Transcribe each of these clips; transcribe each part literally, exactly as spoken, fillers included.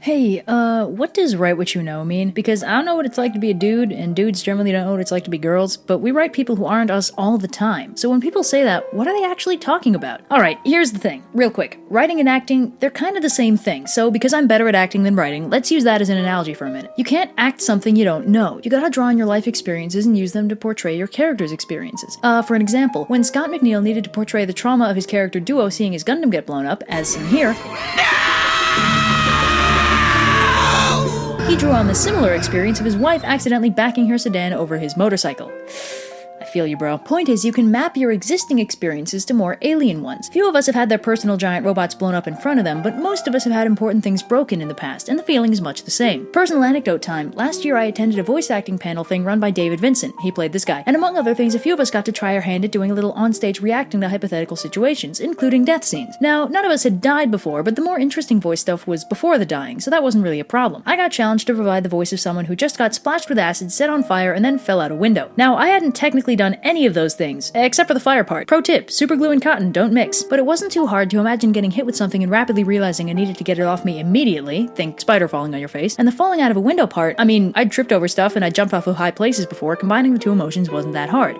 Hey, uh, what does write what you know mean? Because I don't know what it's like to be a dude, and dudes generally don't know what it's like to be girls, but we write people who aren't us all the time. So when people say that, what are they actually talking about? Alright, here's the thing. Real quick. Writing and acting, they're kind of the same thing, so because I'm better at acting than writing, let's use that as an analogy for a minute. You can't act something you don't know. You gotta draw on your life experiences and use them to portray your character's experiences. Uh, for an example, when Scott McNeil needed to portray the trauma of his character Duo seeing his Gundam get blown up, as seen here, he drew on the similar experience of his wife accidentally backing her sedan over his motorcycle. I feel you, bro. Point is, you can map your existing experiences to more alien ones. Few of us have had their personal giant robots blown up in front of them, but most of us have had important things broken in the past, and the feeling is much the same. Personal anecdote time. Last year I attended a voice acting panel thing run by David Vincent. He played this guy. And among other things, a few of us got to try our hand at doing a little onstage reacting to hypothetical situations, including death scenes. Now, none of us had died before, but the more interesting voice stuff was before the dying, so that wasn't really a problem. I got challenged to provide the voice of someone who just got splashed with acid, set on fire, and then fell out a window. Now, I hadn't technically done any of those things, except for the fire part. Pro tip, super glue and cotton don't mix. But it wasn't too hard to imagine getting hit with something and rapidly realizing I needed to get it off me immediately, think spider falling on your face, and the falling out of a window part, I mean, I'd tripped over stuff and I'd jumped off of high places before, combining the two emotions wasn't that hard.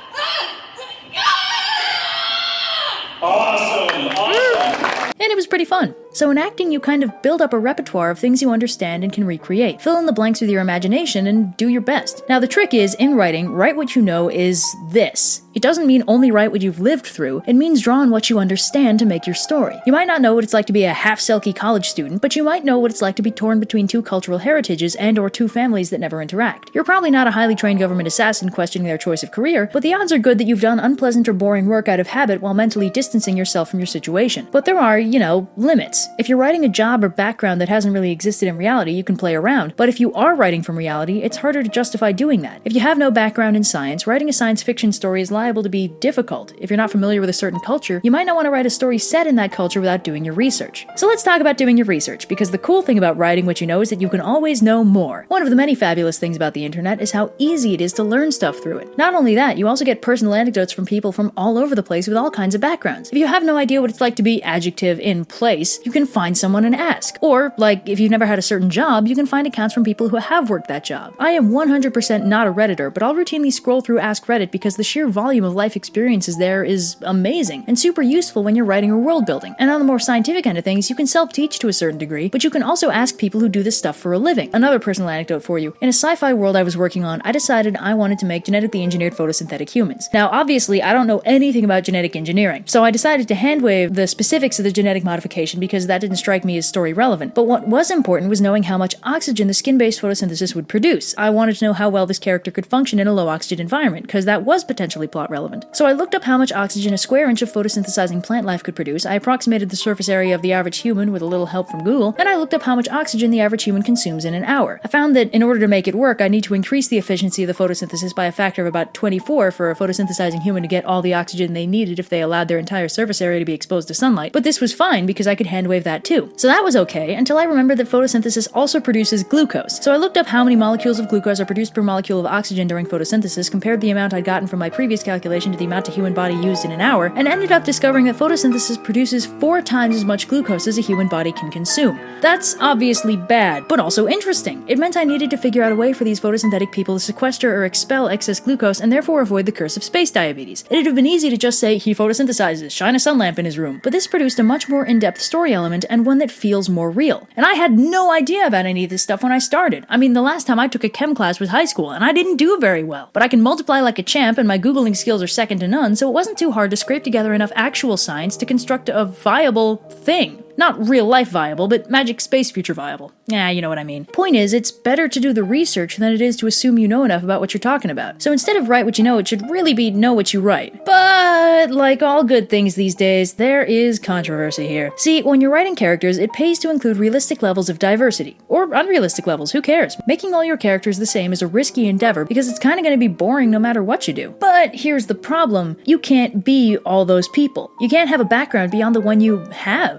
Awesome! Awesome! And it was pretty fun. So in acting, you kind of build up a repertoire of things you understand and can recreate. Fill in the blanks with your imagination and do your best. Now the trick is, in writing, write what you know is this. It doesn't mean only write what you've lived through, it means draw on what you understand to make your story. You might not know what it's like to be a half-selkie college student, but you might know what it's like to be torn between two cultural heritages and or two families that never interact. You're probably not a highly trained government assassin questioning their choice of career, but the odds are good that you've done unpleasant or boring work out of habit while mentally distancing yourself from your situation. But there are, you know, limits. If you're writing a job or background that hasn't really existed in reality, you can play around, but if you are writing from reality, it's harder to justify doing that. If you have no background in science, writing a science fiction story is liable to be difficult. If you're not familiar with a certain culture, you might not want to write a story set in that culture without doing your research. So let's talk about doing your research, because the cool thing about writing what you know is that you can always know more. One of the many fabulous things about the internet is how easy it is to learn stuff through it. Not only that, you also get personal anecdotes from people from all over the place with all kinds of backgrounds. If you have no idea what it's like to be adjective in place, you can find someone and ask. Or, like, if you've never had a certain job, you can find accounts from people who have worked that job. I am one hundred percent not a Redditor, but I'll routinely scroll through Ask Reddit because the sheer volume of life experiences there is amazing and super useful when you're writing or world building. And on the more scientific end of things, you can self-teach to a certain degree, but you can also ask people who do this stuff for a living. Another personal anecdote for you. In a sci-fi world I was working on, I decided I wanted to make genetically engineered photosynthetic humans. Now, obviously, I don't know anything about genetic engineering, so I decided to handwave the specifics of the genetic modification because that didn't strike me as story relevant. But what was important was knowing how much oxygen the skin-based photosynthesis would produce. I wanted to know how well this character could function in a low-oxygen environment, because that was potentially plot relevant. So I looked up how much oxygen a square inch of photosynthesizing plant life could produce, I approximated the surface area of the average human with a little help from Google, and I looked up how much oxygen the average human consumes in an hour. I found that in order to make it work, I need to increase the efficiency of the photosynthesis by a factor of about twenty-four for a photosynthesizing human to get all the oxygen they needed if they allowed their entire surface area to be exposed to sunlight. But this was fine because I could handwave that too. So that was okay, until I remembered that photosynthesis also produces glucose. So I looked up how many molecules of glucose are produced per molecule of oxygen during photosynthesis, compared the amount I'd gotten from my previous calculation to the amount the human body used in an hour, and ended up discovering that photosynthesis produces four times as much glucose as a human body can consume. That's obviously bad, but also interesting. It meant I needed to figure out a way for these photosynthetic people to sequester or expel excess glucose and therefore avoid the curse of space diabetes. It'd have been easy to just say, he photosynthesizes, shine a sun lamp in his room, but this produced a much more in-depth story element and one that feels more real. And I had no idea about any of this stuff when I started. I mean, the last time I took a chem class was high school, and I didn't do very well. But I can multiply like a champ, and my Googling skills are second to none, so it wasn't too hard to scrape together enough actual science to construct a viable thing. Not real-life viable, but magic space future viable. Yeah, you know what I mean. Point is, it's better to do the research than it is to assume you know enough about what you're talking about. So instead of write what you know, it should really be know what you write. But, like all good things these days, there is controversy here. See, when you're writing characters, it pays to include realistic levels of diversity. Or unrealistic levels, who cares? Making all your characters the same is a risky endeavor because it's kinda gonna be boring no matter what you do. But here's the problem. You can't be all those people. You can't have a background beyond the one you have. So how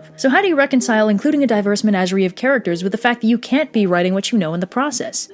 do you reconcile including a diverse menagerie of characters with the fact that you can't be writing what you know in the process?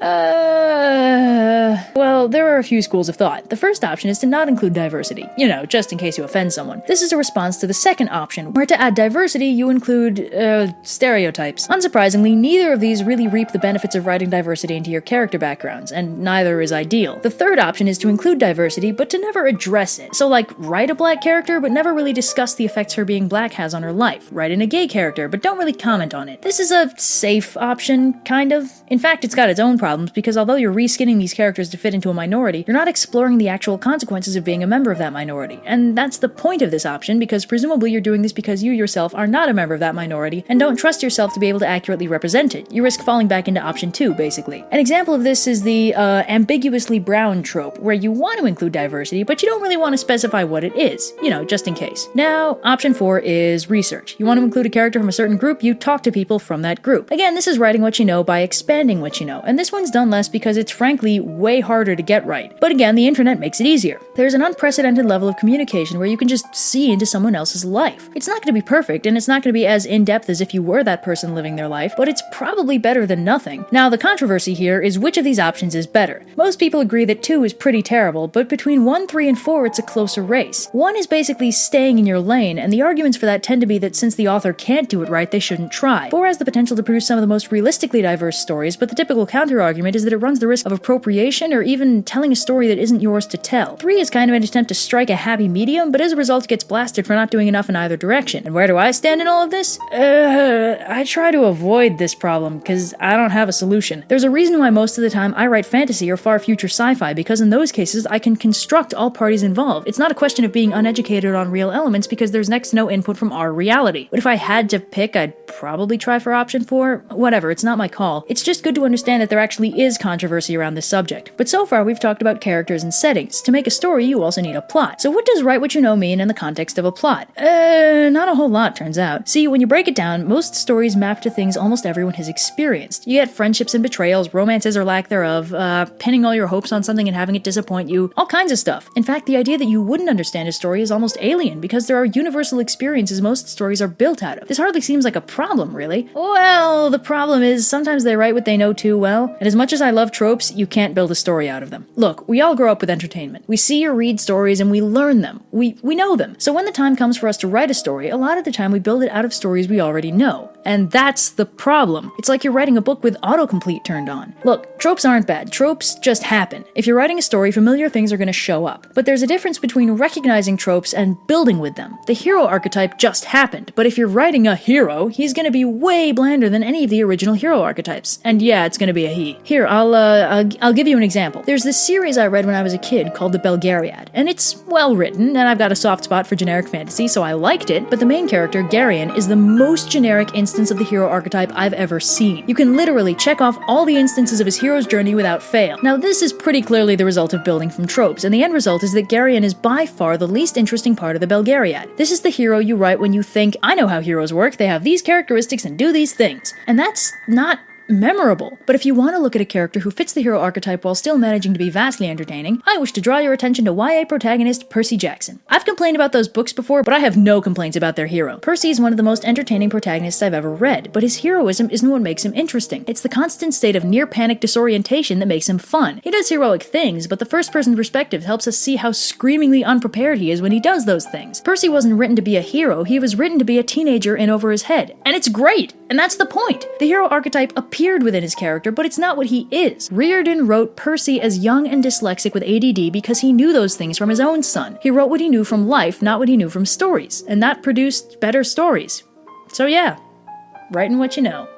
Uh, well, there are a few schools of thought. The first option is to not include diversity, you know, just in case you offend someone. This is a response to the second option, where to add diversity, you include, uh, stereotypes. Unsurprisingly, neither of these really reap the benefits of writing diversity into your character backgrounds, and neither is ideal. The third option is to include diversity, but to never address it. So, like, write a black character, but never really discuss the effects her being black has on her life. Write in a gay character, but don't really comment on it. This is a safe option, kind of. In fact, it's got its own problems, because although you're reskinning these characters to fit into a minority, you're not exploring the actual consequences of being a member of that minority. And that's the point of this option, because presumably you're doing this because you yourself are not a member of that minority, and don't trust yourself to be able to accurately represent it. You risk falling back into option two, basically. An example of this is the, uh, ambiguously brown trope, where you want to include diversity, but you don't really want to specify what it is, you know, just in case. Now, option four is research. You want to include a character from a certain group, you talk to people from that group. Again, this is writing what you know by expanding what you know, and this one's done less because it's frankly way harder to get right. But again, the internet makes it easier. There's an unprecedented level of communication where you can just see into someone else's life. It's not going to be perfect, and it's not going to be as in-depth as if you were that person living their life, but it's probably better than nothing. Now, the controversy here is which of these options is better. Most people agree that two is pretty terrible, but between one, three, and four, it's a closer race. one is basically staying in your lane, and the arguments for that tend to be that since the author can't do it right, they shouldn't try. four has the potential to produce some of the most realistically diverse stories, but the typical counter-argument is that it runs the risk of appropriation or even telling a story that isn't yours to tell. three is kind of an attempt to strike a happy medium, but as a result gets blasted for not doing enough in either direction. And where do I stand in all of this? Uh, I try to avoid this problem, because I don't have a solution. There's a reason why most of the time I write fantasy or far future sci-fi, because in those cases I can construct all parties involved. It's not a question of being uneducated on real elements, because there's next to no input from our reality. But if I had to pick, I'd probably try for option four. Whatever, it's not my call. It's just good to understand that there actually is controversy around this subject. But so far we've talked about characters and settings. To make a story, you also need a plot. So what does write what you know mean in the context of a plot? Uh, not a whole lot, turns out. See, when you break it down, most stories map to things almost everyone has experienced. You get friendships and betrayals, romances or lack thereof, uh, pinning all your hopes on something and having it disappoint you, all kinds of stuff. In fact, the idea that you wouldn't understand a story is almost alien, because there are universal experiences most stories are built out of. This hardly seems like a problem, really. Well, the problem is sometimes they write what they know too well, and as much as I love tropes, you can't build a story out of them. Look, we all grow up with entertainment. We see or read stories and we learn them. We, we know them. So when the time comes for us to write a story, a lot of the time we build it out of stories we already know. And that's the problem. It's like you're writing a book with autocomplete turned on. Look, tropes aren't bad. Tropes just happen. If you're writing a story, familiar things are going to show up. But there's a difference between recognizing tropes and building with them. The hero archetype just happened, but if you're writing a hero, he's going to be way blander than any of the original hero archetypes. And yeah, it's going to be a he. Here, I'll, uh, I'll, I'll give you an example. There's this series I read when I was a kid called The Belgariad, and it's well written, and I've got a soft spot for generic fantasy, so I liked it, but the main character, Garion, is the most generic instance of the hero archetype I've ever seen. You can literally check off all the instances of his hero's journey without fail. Now, this is pretty clearly the result of building from tropes, and the end result is that Garion is by far the least interesting part of the Belgariad. This is the hero you write when you think, I know how heroes work, they have these characteristics and do these things. And that's not memorable. But if you want to look at a character who fits the hero archetype while still managing to be vastly entertaining, I wish to draw your attention to Y A protagonist Percy Jackson. I've complained about those books before, but I have no complaints about their hero. Percy is one of the most entertaining protagonists I've ever read, but his heroism isn't what makes him interesting. It's the constant state of near-panic disorientation that makes him fun. He does heroic things, but the first-person perspective helps us see how screamingly unprepared he is when he does those things. Percy wasn't written to be a hero, he was written to be a teenager in over his head. And it's great! And that's the point! The hero archetype appears within his character, but it's not what he is. Riordan wrote Percy as young and dyslexic with A D D because he knew those things from his own son. He wrote what he knew from life, not what he knew from stories, and that produced better stories. So yeah, writing what you know.